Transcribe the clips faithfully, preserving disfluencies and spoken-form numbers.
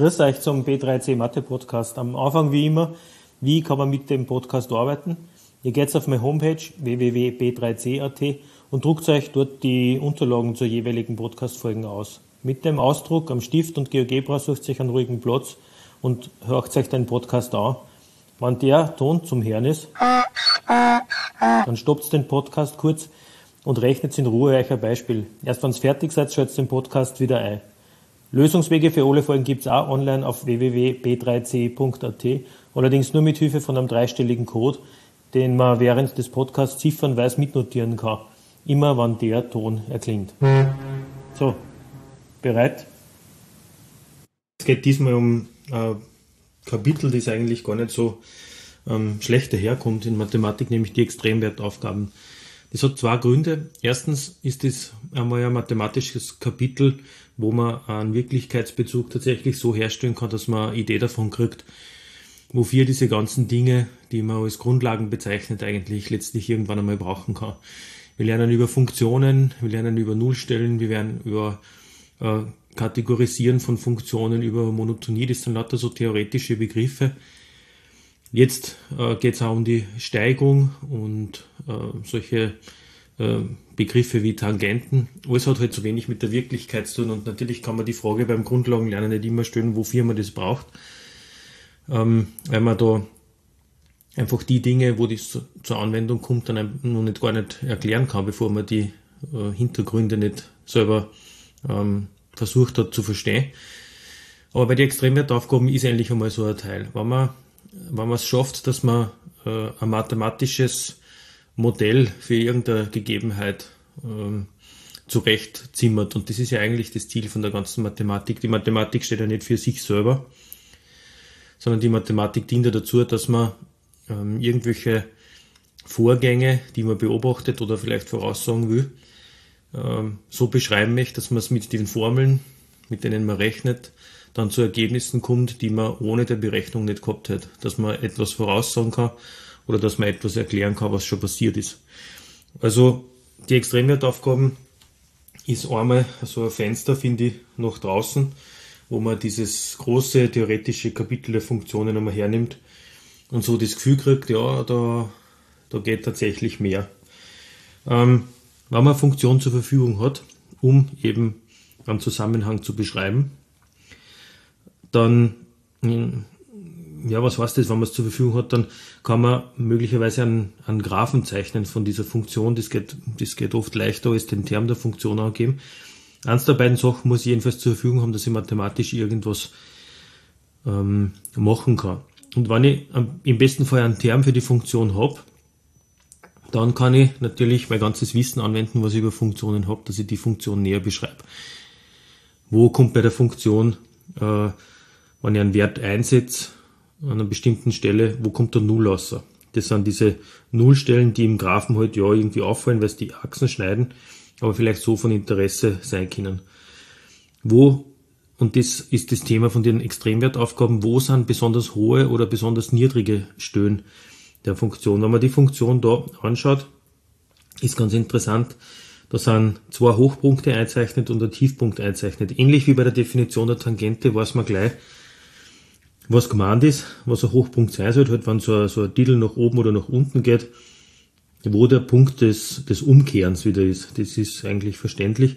Grüß euch zum B drei C Mathe Podcast. Am Anfang wie immer, wie kann man mit dem Podcast arbeiten? Ihr geht auf meine Homepage w w w punkt b drei c punkt a t und druckt euch dort die Unterlagen zur jeweiligen Podcast-Folgen aus. Mit dem Ausdruck am Stift und GeoGebra sucht euch einen ruhigen Platz und hört euch den Podcast an. Wenn der Ton zum Hören ist, dann stoppt den Podcast kurz und rechnet in Ruhe euch ein Beispiel. Erst wenn ihr fertig seid, schaltet den Podcast wieder ein. Lösungswege für alle Folgen gibt es auch online auf w w w punkt b drei c punkt a t, allerdings nur mit Hilfe von einem dreistelligen Code, den man während des Podcasts ziffernweise mitnotieren kann, immer wenn der Ton erklingt. So, bereit? Es geht diesmal um ein Kapitel, das eigentlich gar nicht so ähm, schlecht daherkommt in Mathematik, nämlich die Extremwertaufgaben. Das hat zwei Gründe. Erstens ist es einmal ein mathematisches Kapitel, wo man einen Wirklichkeitsbezug tatsächlich so herstellen kann, dass man eine Idee davon kriegt, wofür diese ganzen Dinge, die man als Grundlagen bezeichnet, eigentlich letztlich irgendwann einmal brauchen kann. Wir lernen über Funktionen, wir lernen über Nullstellen, wir werden über äh, Kategorisieren von Funktionen, über Monotonie, das sind lauter so theoretische Begriffe. Jetzt äh, geht es auch um die Steigung und äh, solche äh, Begriffe wie Tangenten. Alles hat halt so wenig mit der Wirklichkeit zu tun und natürlich kann man die Frage beim Grundlagenlernen nicht immer stellen, wofür man das braucht, ähm, weil man da einfach die Dinge, wo das zu, zur Anwendung kommt, dann noch nicht gar nicht erklären kann, bevor man die äh, Hintergründe nicht selber ähm, versucht hat zu verstehen. Aber bei den Extremwertaufgaben ist eigentlich einmal so ein Teil. Wenn man wenn man es schafft, dass man äh, ein mathematisches Modell für irgendeine Gegebenheit ähm, zurechtzimmert. Und das ist ja eigentlich das Ziel von der ganzen Mathematik. Die Mathematik steht ja nicht für sich selber, sondern die Mathematik dient ja dazu, dass man ähm, irgendwelche Vorgänge, die man beobachtet oder vielleicht voraussagen will, ähm, so beschreiben möchte, dass man es mit den Formeln, mit denen man rechnet, dann zu Ergebnissen kommt, die man ohne der Berechnung nicht gehabt hätte. Dass man etwas voraussagen kann oder dass man etwas erklären kann, was schon passiert ist. Also die Extremwertaufgaben ist einmal so ein Fenster, finde ich, nach draußen, wo man dieses große theoretische Kapitel der Funktionen einmal hernimmt und so das Gefühl kriegt, ja, da, da geht tatsächlich mehr. Ähm, wenn man eine Funktion zur Verfügung hat, um eben einen Zusammenhang zu beschreiben, dann, ja, was heißt das, wenn man es zur Verfügung hat, dann kann man möglicherweise einen, einen Graphen zeichnen von dieser Funktion. Das geht, das geht oft leichter als den Term der Funktion angeben. Eins der beiden Sachen muss ich jedenfalls zur Verfügung haben, dass ich mathematisch irgendwas ähm, machen kann. Und wenn ich im besten Fall einen Term für die Funktion habe, dann kann ich natürlich mein ganzes Wissen anwenden, was ich über Funktionen habe, dass ich die Funktion näher beschreibe. Wo kommt bei der Funktion äh, wenn ich einen Wert einsetze an einer bestimmten Stelle, wo kommt der Null raus? Das sind diese Nullstellen, die im Graphen halt ja irgendwie auffallen, weil es die Achsen schneiden, aber vielleicht so von Interesse sein können. Wo, und das ist das Thema von den Extremwertaufgaben, wo sind besonders hohe oder besonders niedrige Stellen der Funktion? Wenn man die Funktion da anschaut, ist ganz interessant, da sind zwei Hochpunkte einzeichnet und ein Tiefpunkt einzeichnet. Ähnlich wie bei der Definition der Tangente weiß man gleich, was gemeint ist, was ein Hochpunkt sein soll, halt wenn so ein, so ein Titel nach oben oder nach unten geht, wo der Punkt des, des Umkehrens wieder ist. Das ist eigentlich verständlich.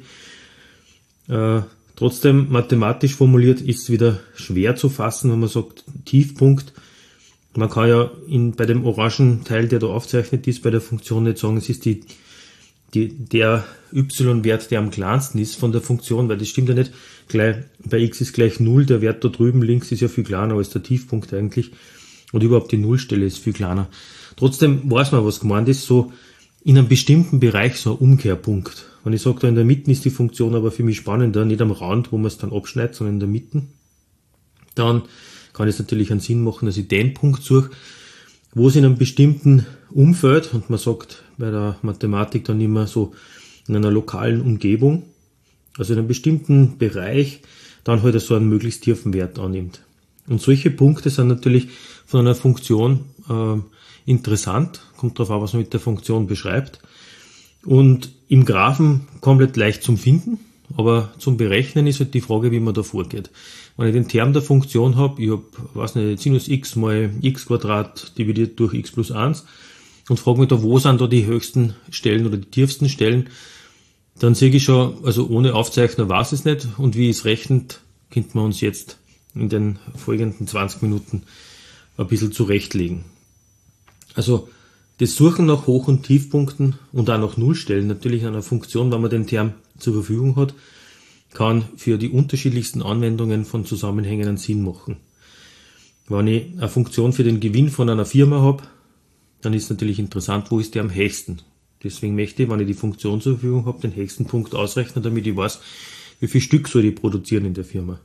Äh, trotzdem, mathematisch formuliert, ist es wieder schwer zu fassen, wenn man sagt Tiefpunkt. Man kann ja in, bei dem orangen Teil, der da aufzeichnet ist, bei der Funktion nicht sagen, es ist die Die, der y-Wert, der am kleinsten ist von der Funktion, weil das stimmt ja nicht. Gleich, bei x ist gleich null, der Wert da drüben links ist ja viel kleiner als der Tiefpunkt eigentlich. Und überhaupt die Nullstelle ist viel kleiner. Trotzdem weiß man, was gemeint ist, so in einem bestimmten Bereich so ein Umkehrpunkt. Wenn ich sage, da in der Mitte ist die Funktion aber für mich spannender, nicht am Rand, wo man es dann abschneidet, sondern in der Mitte, dann kann es natürlich einen Sinn machen, dass ich den Punkt suche, wo es in einem bestimmten Umfeld, und man sagt bei der Mathematik dann immer so in einer lokalen Umgebung, also in einem bestimmten Bereich, dann halt so einen möglichst tiefen Wert annimmt. Und solche Punkte sind natürlich von einer Funktion äh, interessant, kommt darauf an, was man mit der Funktion beschreibt, und im Graphen komplett leicht zum Finden. aber zum Berechnen ist halt die Frage, wie man da vorgeht. Wenn ich den Term der Funktion habe, ich habe, weiß nicht, Sinus x mal x Quadrat dividiert durch x plus eins und frage mich da, wo sind da die höchsten Stellen oder die tiefsten Stellen, dann sehe ich schon, also ohne Aufzeichner weiß es nicht, und wie es rechnet, könnte man uns jetzt in den folgenden zwanzig Minuten ein bisschen zurechtlegen. Also das Suchen nach Hoch- und Tiefpunkten und auch nach Nullstellen natürlich einer Funktion, wenn man den Term zur Verfügung hat, kann für die unterschiedlichsten Anwendungen von Zusammenhängen einen Sinn machen. Wenn ich eine Funktion für den Gewinn von einer Firma habe, dann ist natürlich interessant, wo ist der am höchsten. Deswegen möchte ich, wenn ich die Funktion zur Verfügung habe, den höchsten Punkt ausrechnen, damit ich weiß, wie viel Stück soll ich produzieren in der Firma.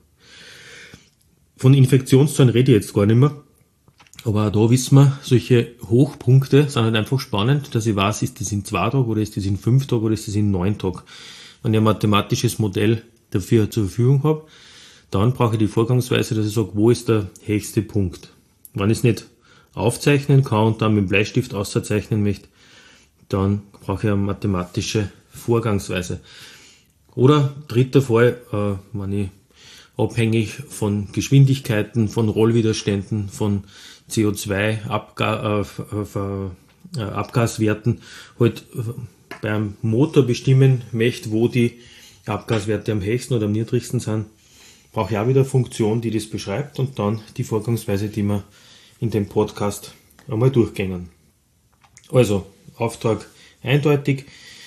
Von Infektionszahlen rede ich jetzt gar nicht mehr. Aber auch da wissen wir, solche Hochpunkte sind halt einfach spannend, dass ich weiß, ist das in zwei Tagen oder ist das in fünf Tagen oder ist das in neun Tagen. Wenn ich ein mathematisches Modell dafür zur Verfügung habe, dann brauche ich die Vorgangsweise, dass ich sage, wo ist der höchste Punkt. Wenn ich es nicht aufzeichnen kann und dann mit dem Bleistift auszeichnen möchte, dann brauche ich eine mathematische Vorgangsweise. Oder dritter Fall, äh, wenn ich abhängig von Geschwindigkeiten, von Rollwiderständen, von C O zwei Abga- äh, äh, Abgaswerten halt beim Motor bestimmen möchte, wo die Abgaswerte am höchsten oder am niedrigsten sind, brauche ich auch wieder eine Funktion, die das beschreibt, und dann die Vorgangsweise, die wir in dem Podcast einmal durchgehen. Also, Auftrag eindeutig.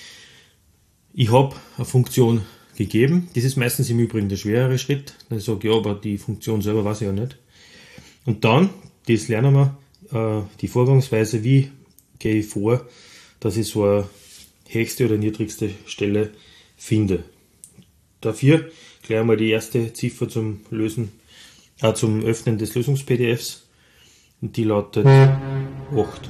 Ich habe eine Funktion gegeben. Das ist meistens im Übrigen der schwerere Schritt. Dann sage ich, ja, aber die Funktion selber weiß ich ja nicht. Und dann, das lernen wir, äh, die Vorgangsweise, wie gehe ich vor, dass ich so eine höchste oder niedrigste Stelle finde. Dafür gleich einmal die erste Ziffer zum Lösen, äh, zum Öffnen des Lösungs-P D Fs, und die lautet acht.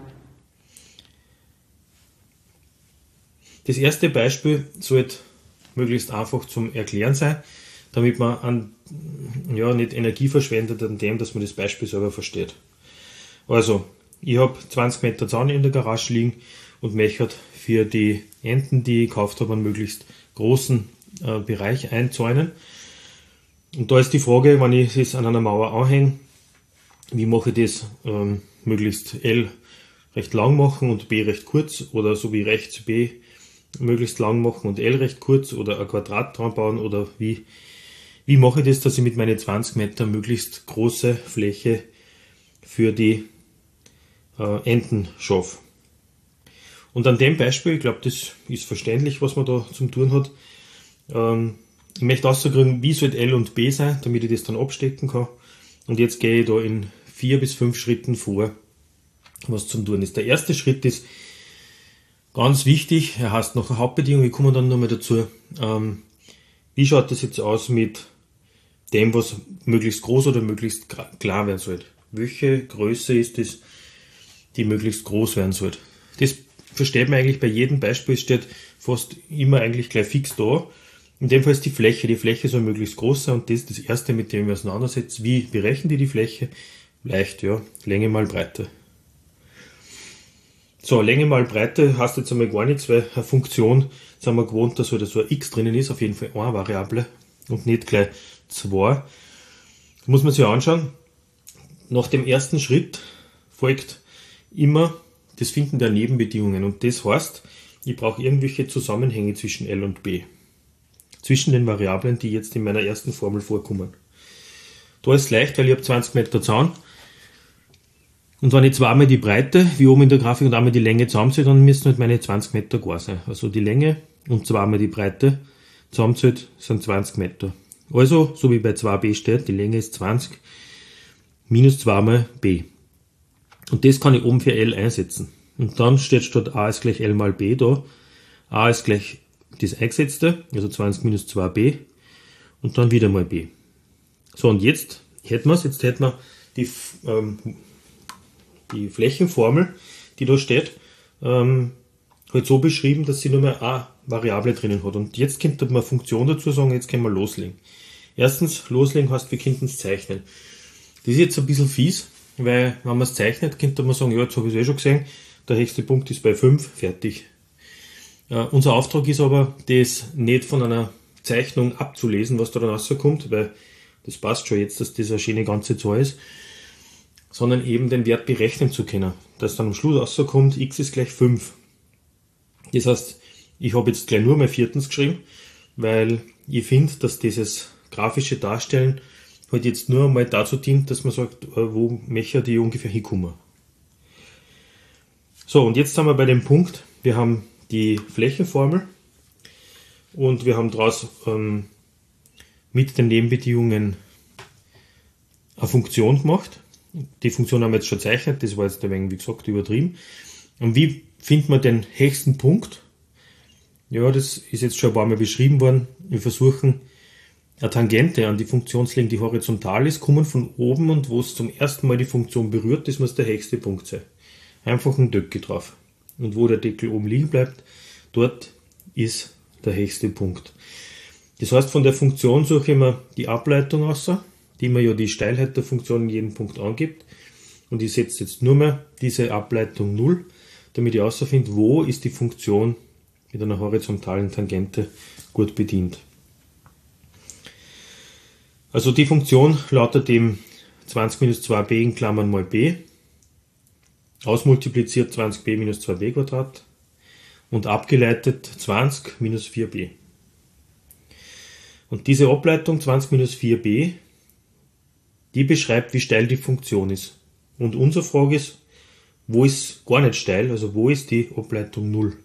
Das erste Beispiel sollte möglichst einfach zum Erklären sein, damit man an, ja, nicht Energie verschwendet an dem, dass man das Beispiel selber versteht. Also, ich habe zwanzig Meter Zaun in der Garage liegen und möchte für die Enten, die ich gekauft habe, einen möglichst großen äh, Bereich einzäunen. Und da ist die Frage, wenn ich es an einer Mauer anhänge, wie mache ich das ähm, möglichst L recht lang machen und B recht kurz, oder so wie rechts B möglichst lang machen und L recht kurz, oder ein Quadrat dran bauen, oder wie, wie mache ich das, dass ich mit meinen zwanzig Meter möglichst große Fläche für die äh, Enten schaffe. Und an dem Beispiel, ich glaube, das ist verständlich, was man da zum tun hat. Ähm, ich möchte rauskriegen, wie soll L und B sein, damit ich das dann abstecken kann. Und jetzt gehe ich da in vier bis fünf Schritten vor, was zum tun ist. Der erste Schritt ist ganz wichtig, er heißt noch eine Hauptbedingung, wir kommen dann nochmal dazu. Ähm, wie schaut das jetzt aus mit dem, was möglichst groß oder möglichst klar werden soll? Welche Größe ist es, die möglichst groß werden soll? Das versteht man eigentlich bei jedem Beispiel, es steht fast immer eigentlich gleich fix da. In dem Fall ist die Fläche, die Fläche soll möglichst groß sein, und das ist das erste, mit dem wir auseinandersetzen. Wie berechnen die die Fläche? Leicht, ja, Länge mal Breite. So, Länge mal Breite heißt jetzt einmal gar nichts, weil eine Funktion sind wir gewohnt, dass halt so ein x drinnen ist, auf jeden Fall eine Variable und nicht gleich zwei. Das muss man sich anschauen. Nach dem ersten Schritt folgt immer das Finden der Nebenbedingungen, und das heißt, ich brauche irgendwelche Zusammenhänge zwischen L und B. Zwischen den Variablen, die jetzt in meiner ersten Formel vorkommen. Da ist es leicht, weil ich habe zwanzig Meter Zaun. Und wenn ich zweimal die Breite, wie oben in der Grafik, und einmal die Länge zusammenzähle, dann müssen halt meine zwanzig Meter gar sein. Also die Länge und zweimal die Breite zusammenzählt sind zwanzig Meter. Also, so wie bei zwei b steht, die Länge ist zwanzig minus zweimal b. Und das kann ich oben für L einsetzen. Und dann steht statt a ist gleich L mal b da. A ist gleich das eingesetzte, also zwanzig minus zwei b. Und dann wieder mal b. So, und jetzt hätten wir es, jetzt hätten wir die, ähm, die Flächenformel, die da steht, ähm, halt so beschrieben, dass sie nur mehr eine Variable drinnen hat. Und jetzt könnte man eine Funktion dazu sagen, jetzt können wir loslegen. Erstens, loslegen heißt, wir könnten es zeichnen. Das ist jetzt ein bisschen fies, weil wenn man es zeichnet, könnte man sagen, ja, jetzt habe ich es eh schon gesehen, der höchste Punkt ist bei fünf, fertig. Uh, unser Auftrag ist aber, das nicht von einer Zeichnung abzulesen, was da dann rauskommt, weil das passt schon jetzt, dass das eine schöne ganze Zahl ist, sondern eben den Wert berechnen zu können, dass dann am Schluss rauskommt, x ist gleich fünf. Das heißt, ich habe jetzt gleich nur mal viertens geschrieben, weil ich finde, dass dieses grafische Darstellen halt jetzt nur einmal dazu dient, dass man sagt, wo möchte die ungefähr hinkommen. So, und jetzt sind wir bei dem Punkt, wir haben die Flächenformel und wir haben daraus ähm, mit den Nebenbedingungen eine Funktion gemacht. Die Funktion haben wir jetzt schon gezeichnet, das war jetzt ein wenig, wie gesagt, übertrieben. Und wie findet man den höchsten Punkt? Ja, das ist jetzt schon ein paar Mal beschrieben worden. Wir versuchen, eine Tangente an die Funktionslinie, die horizontal ist, kommen von oben und wo es zum ersten Mal die Funktion berührt, das muss der höchste Punkt sein. Einfach ein Deckel drauf. Und wo der Deckel oben liegen bleibt, dort ist der höchste Punkt. Das heißt, von der Funktion suche ich mir die Ableitung aus, die mir ja die Steilheit der Funktion in jedem Punkt angibt. Und ich setze jetzt nur mehr diese Ableitung null, damit ich herausfinde, wo ist die Funktion mit einer horizontalen Tangente gut bedient. Also die Funktion lautet eben zwanzig minus zwei b in Klammern mal b, ausmultipliziert zwanzig b minus zwei b Quadrat und abgeleitet zwanzig minus vier b. Und diese Ableitung zwanzig minus vier b, die beschreibt, wie steil die Funktion ist. Und unsere Frage ist, wo ist gar nicht steil, also wo ist die Ableitung null?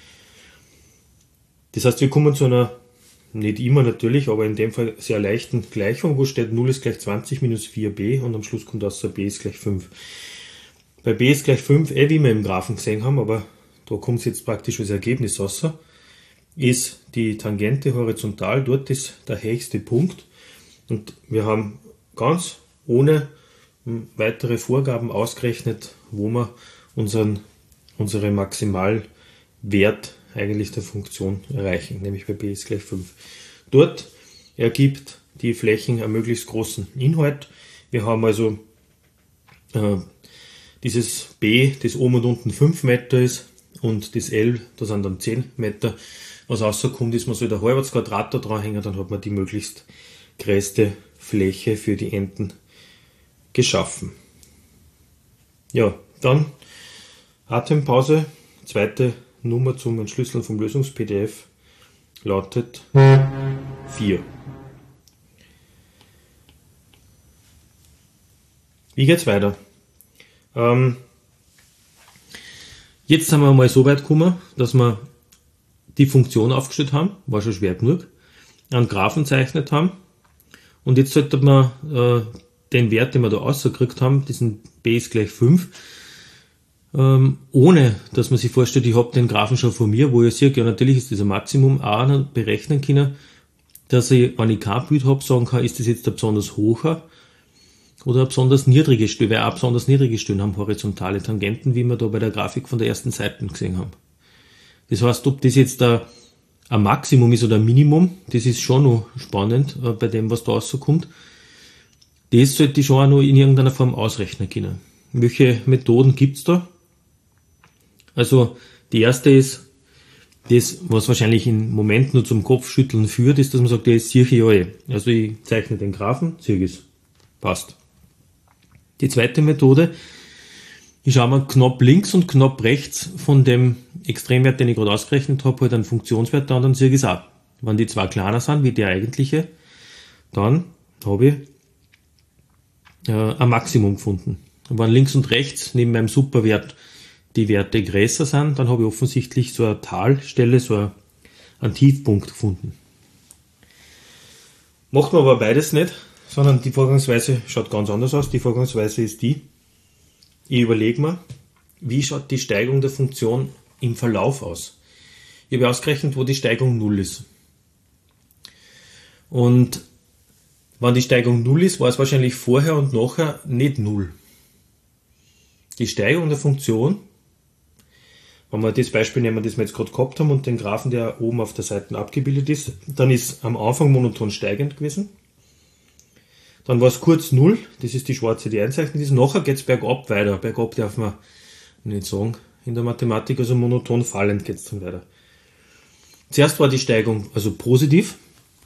Das heißt, wir kommen zu einer, nicht immer natürlich, aber in dem Fall sehr leichten Gleichung, wo steht null ist gleich zwanzig minus vier b und am Schluss kommt aus b ist gleich fünf. Bei b ist gleich fünf, eh wie wir im Graphen gesehen haben, aber da kommt es jetzt praktisch als Ergebnis raus, ist die Tangente horizontal, dort ist der höchste Punkt und wir haben ganz ohne weitere Vorgaben ausgerechnet, wo wir unseren, unseren Maximalwert eigentlich der Funktion erreichen, nämlich bei b ist gleich fünf. Dort ergibt die Flächen einen möglichst großen Inhalt. Wir haben also äh, dieses b, das oben und unten fünf Meter ist, und das L, das sind dann zehn Meter. Was rauskommt, ist, man soll ein halbes Quadrat da dranhängen, dann hat man die möglichst größte Fläche für die Enden geschaffen. Ja, dann Atempause, zweite Nummer zum Entschlüsseln vom Lösungs-P D F lautet vier. Wie geht's weiter? Ähm, jetzt sind wir mal so weit gekommen, dass wir die Funktion aufgestellt haben, war schon schwer genug, einen Graphen gezeichnet haben und jetzt sollte man äh, den Wert, den wir da rausgekriegt haben, diesen b ist gleich fünf, ähm, ohne dass man sich vorstellt, ich habe den Graphen schon von mir, wo ich sehe, ja natürlich ist das ein Maximum, auch berechnen können, dass ich, wenn ich kein Bild habe, sagen kann, ist das jetzt ein besonders hoher oder eine besonders niedrige Stelle, weil auch besonders niedrige Stellen haben horizontale Tangenten, wie wir da bei der Grafik von der ersten Seite gesehen haben. Das heißt, ob das jetzt ein, ein Maximum ist oder ein Minimum, das ist schon noch spannend äh, bei dem, was da rauskommt. Das sollte ich schon auch noch in irgendeiner Form ausrechnen können. Welche Methoden gibt's da? Also die erste ist, das, was wahrscheinlich im Moment nur zum Kopfschütteln führt, ist, dass man sagt, das sehe ich ja eh. Also ich zeichne den Graphen, sehe ich es. Passt. Die zweite Methode, ich schaue mir knapp links und knapp rechts von dem Extremwert, den ich gerade ausgerechnet habe, halt einen Funktionswert an, dann sehe ich es auch. Wenn die zwei kleiner sind wie der eigentliche, dann habe ich äh, ein Maximum gefunden. Und wenn links und rechts neben meinem Superwert die Werte größer sind, dann habe ich offensichtlich so eine Talstelle, so einen Tiefpunkt gefunden. Macht man aber beides nicht, sondern die Vorgangsweise schaut ganz anders aus. Die Vorgangsweise ist die, ich überlege mir, wie schaut die Steigung der Funktion im Verlauf aus. Ich habe ausgerechnet, wo die Steigung null ist. Und wenn die Steigung null ist, war es wahrscheinlich vorher und nachher nicht null. Die Steigung der Funktion, wenn wir das Beispiel nehmen, das wir jetzt gerade gehabt haben und den Graphen, der oben auf der Seite abgebildet ist, dann ist am Anfang monoton steigend gewesen. Dann war es kurz null, das ist die schwarze, die einzeichnet ist. Nachher geht es bergab weiter. Bergab darf man nicht sagen in der Mathematik, also monoton fallend geht es dann weiter. Zuerst war die Steigung also positiv,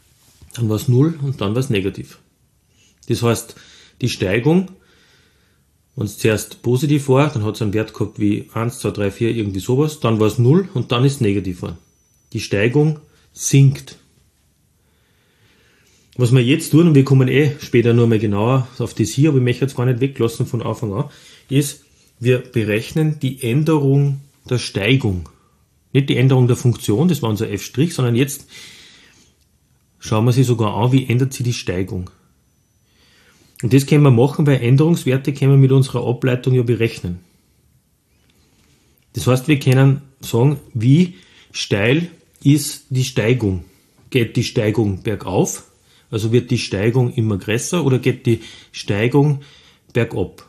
dann war es null und dann war es negativ. Das heißt, die Steigung, wenn es zuerst positiv war, dann hat es einen Wert gehabt wie eins, zwei, drei, vier, irgendwie sowas, dann war es null und dann ist es negativ geworden. Die Steigung sinkt. Was wir jetzt tun, und wir kommen eh später nur mal genauer auf das hier, aber ich möchte jetzt gar nicht weglassen von Anfang an, ist, wir berechnen die Änderung der Steigung. Nicht die Änderung der Funktion, das war unser f', sondern jetzt schauen wir sich sogar an, wie ändert sich die Steigung. Und das können wir machen, weil Änderungswerte können wir mit unserer Ableitung ja berechnen. Das heißt, wir können sagen, wie steil ist die Steigung. Geht die Steigung bergauf, also wird die Steigung immer größer, oder geht die Steigung bergab?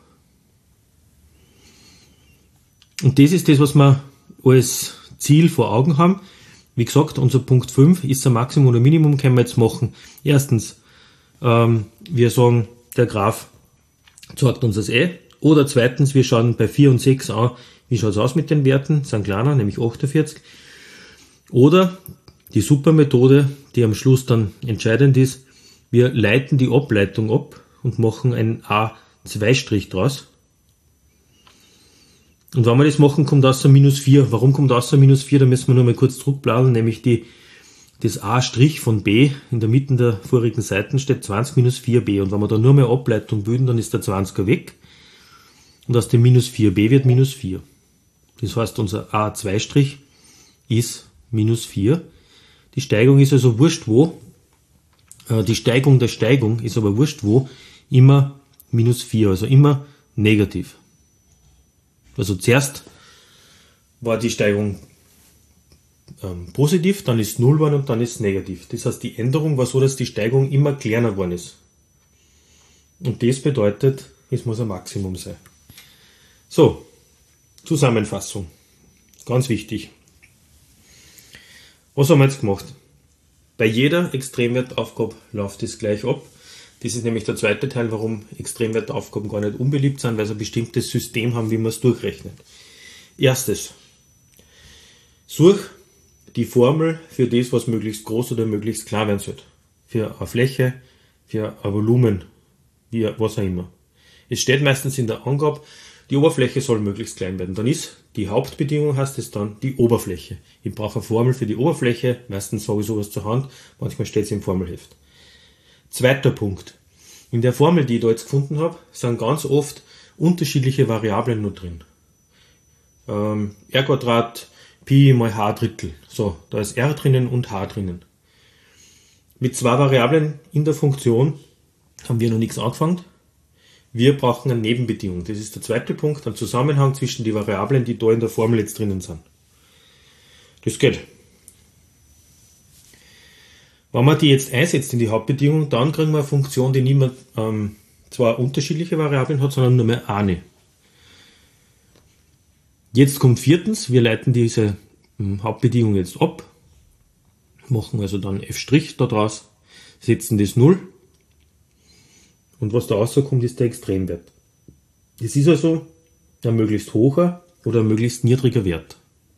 Und das ist das, was wir als Ziel vor Augen haben. Wie gesagt, unser Punkt fünf ist ein Maximum oder Minimum, können wir jetzt machen. Erstens, ähm, wir sagen, der Graph zeigt uns das eh. Oder zweitens, wir schauen bei vier und sechs an, wie schaut es aus mit den Werten, sind kleiner, nämlich achtundvierzig. Oder die Supermethode, die am Schluss dann entscheidend ist, wir leiten die Ableitung ab und machen einen A zwei Strich draus. Und wenn wir das machen, kommt außer minus vier. Warum kommt außer minus vier? Da müssen wir nur mal kurz zurückbladern, nämlich die, das A' von B in der Mitte der vorigen Seiten steht zwanzig minus vier b. Und wenn wir da nur mehr Ableitung bilden, dann ist der zwanziger weg. Und aus dem minus vier b wird minus vier. Das heißt, unser A zwei' ist minus vier. Die Steigung ist also wurscht wo. Äh, die Steigung der Steigung ist aber wurscht wo. Immer minus vier, also immer negativ. Also zuerst war die Steigung ähm, positiv, dann ist null geworden und dann ist negativ. Das heißt, die Änderung war so, dass die Steigung immer kleiner geworden ist. Und das bedeutet, es muss ein Maximum sein. So, Zusammenfassung. Ganz wichtig. Was haben wir jetzt gemacht? Bei jeder Extremwertaufgabe läuft es gleich ab. Das ist nämlich der zweite Teil, warum Extremwertaufgaben gar nicht unbeliebt sind, weil sie ein bestimmtes System haben, wie man es durchrechnet. Erstes. Such die Formel für das, was möglichst groß oder möglichst klein werden soll. Für eine Fläche, für ein Volumen, wie, was auch immer. Es steht meistens in der Angabe, die Oberfläche soll möglichst klein werden. Dann ist die Hauptbedingung, heißt es dann, die Oberfläche. Ich brauche eine Formel für die Oberfläche, meistens sage ich sowas zur Hand, manchmal steht es im Formelheft. Zweiter Punkt. In der Formel, die ich da jetzt gefunden habe, sind ganz oft unterschiedliche Variablen noch drin. Ähm, R Quadrat, Pi mal H Drittel. So, da ist R drinnen und H drinnen. Mit zwei Variablen in der Funktion haben wir noch nichts angefangen. Wir brauchen eine Nebenbedingung. Das ist der zweite Punkt, ein Zusammenhang zwischen den Variablen, die da in der Formel jetzt drinnen sind. Das geht. Wenn man die jetzt einsetzt in die Hauptbedingung, dann kriegen wir eine Funktion, die nicht mehr ähm, zwar unterschiedliche Variablen hat, sondern nur mehr eine. Jetzt kommt viertens, wir leiten diese ähm, Hauptbedingung jetzt ab, machen also dann f' da draus, setzen das null und was da rauskommt, ist der Extremwert. Das ist also ein möglichst hoher oder ein möglichst niedriger Wert.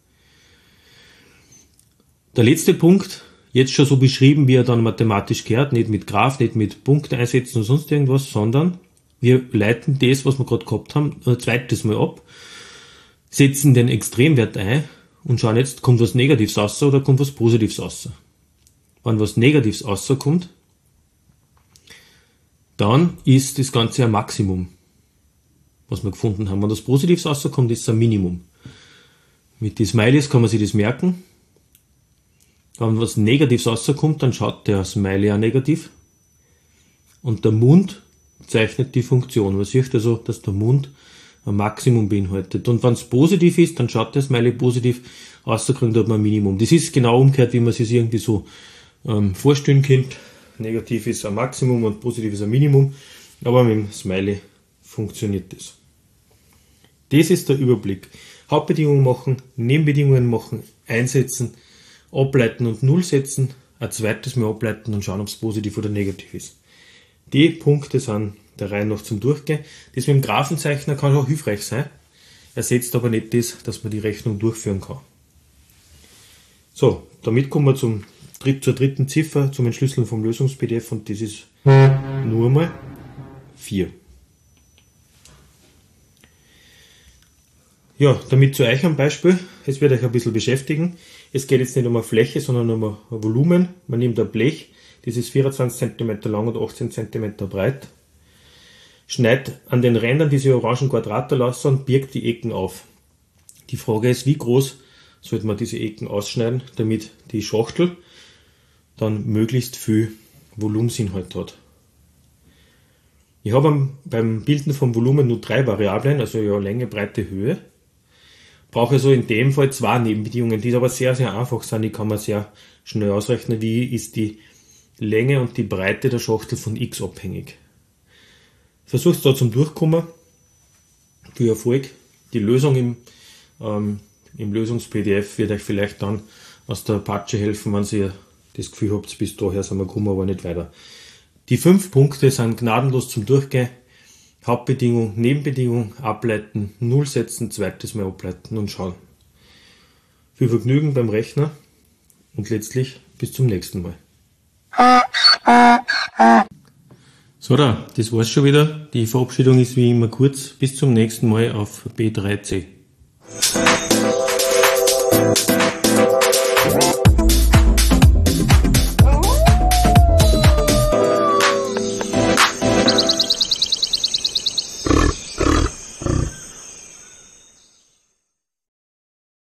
Der letzte Punkt, jetzt schon so beschrieben, wie er dann mathematisch gehört, nicht mit Graph, nicht mit Punkte einsetzen und sonst irgendwas, sondern wir leiten das, was wir gerade gehabt haben, ein zweites Mal ab, setzen den Extremwert ein und schauen jetzt, kommt was Negatives raus oder kommt was Positives raus. Wenn was Negatives rauskommt, dann ist das Ganze ein Maximum, was wir gefunden haben. Wenn das Positives rauskommt, ist es ein Minimum. Mit den Smileys kann man sich das merken. Wenn was Negatives rauskommt, dann schaut der Smiley auch negativ. Und der Mund zeichnet die Funktion. Man sieht also, dass der Mund ein Maximum beinhaltet. Und wenn es positiv ist, dann schaut der Smiley positiv, rauskriegt hat man ein Minimum. Das ist genau umgekehrt, wie man sich irgendwie so ähm, vorstellen könnte. Negativ ist ein Maximum und positiv ist ein Minimum. Aber mit dem Smiley funktioniert das. Das ist der Überblick. Hauptbedingungen machen, Nebenbedingungen machen, einsetzen, ableiten und Null setzen, ein zweites Mal ableiten und schauen, ob es positiv oder negativ ist. Die Punkte sind der Reihe noch zum Durchgehen. Das mit dem Graphenzeichner kann auch hilfreich sein, ersetzt aber nicht das, dass man die Rechnung durchführen kann. So, damit kommen wir zum dritt, zur dritten Ziffer zum Entschlüsseln vom Lösungs-P D F und das ist nur mal vier. Ja, damit zu euch ein Beispiel. Es wird euch ein bisschen beschäftigen. Es geht jetzt nicht um eine Fläche, sondern um ein Volumen. Man nimmt ein Blech, das ist vierundzwanzig Zentimeter lang und achtzehn Zentimeter breit. Schneidet an den Rändern diese orangen Quadrate raus und birgt die Ecken auf. Die Frage ist, wie groß sollte man diese Ecken ausschneiden, damit die Schachtel dann möglichst viel Volumensinhalt hat. Ich habe beim Bilden vom Volumen nur drei Variablen, also ja Länge, Breite, Höhe. Brauche also in dem Fall zwei Nebenbedingungen, die aber sehr, sehr einfach sind. Die kann man sehr schnell ausrechnen, wie ist die Länge und die Breite der Schachtel von x abhängig. Versucht da zum Durchkommen. Viel Erfolg. Die Lösung im, ähm, im Lösungs-P D F wird euch vielleicht dann aus der Apache helfen, wenn ihr das Gefühl habt, bis daher sind wir gekommen, aber nicht weiter. Die fünf Punkte sind gnadenlos zum Durchgehen. Hauptbedingung, Nebenbedingung, ableiten, Null setzen, zweites Mal ableiten und schauen. Viel Vergnügen beim Rechner und letztlich bis zum nächsten Mal. So, da, das war's schon wieder. Die Verabschiedung ist wie immer kurz. Bis zum nächsten Mal auf B drei C.